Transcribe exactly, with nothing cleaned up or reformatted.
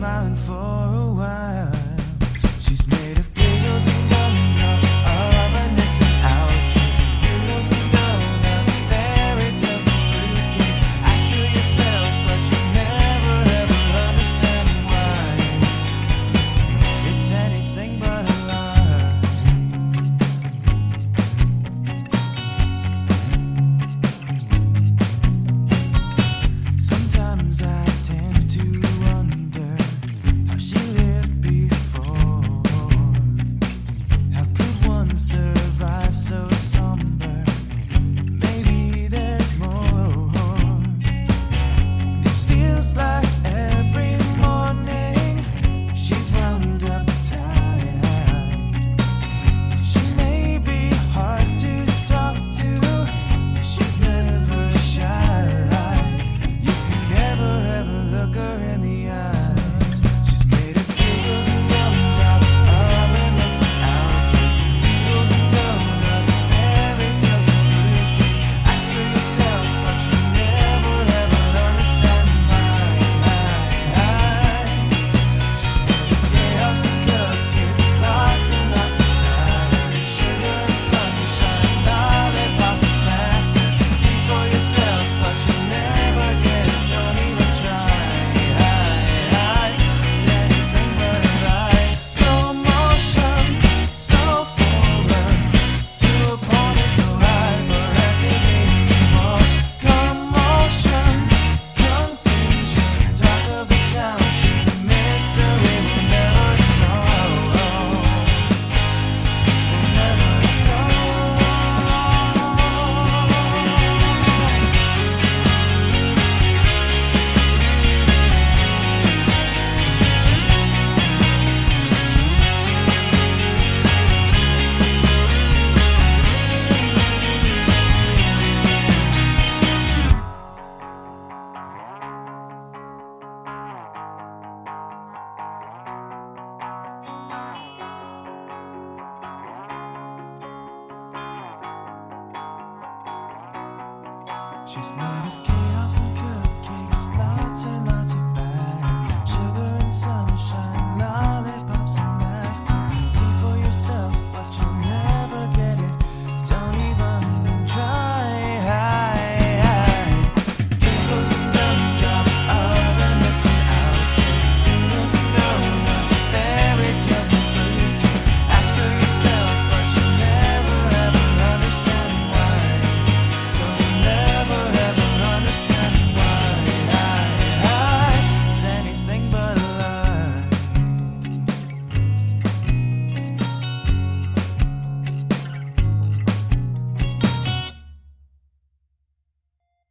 smiling for a while. She's made of giggles and gumdrops, of her knits and outfits, doodles and donuts, fairy tales and fruit cake. Ask her yourself, but you'll never ever understand why. It's anything but a lie. Sometimes I tend to wonder how she lived before. How could one survive so somber? Maybe there's more. It feels like every morning she's wound up tight. She may be hard to talk to, but she's never shy. You can never ever look her in the eye. She's made of giggles and gumdrops, of her knits and outfits, doodles and donuts, fairy tales and fruit cake. Ask her yourself, but you'll never ever understand why. She's made of chaos and cupcakes, lots and lots of matter, sugar and sunshine, lollipops and laughter. See for yourself, but you'll never get it. Don't even try. It's anything but a lie. Slow motion, so foreign, to a point so high, but activating for commotion, confusion. Talk of the town, she's a mystery we never saw. We never saw. She's made of chaos and cupcakes, lots and lots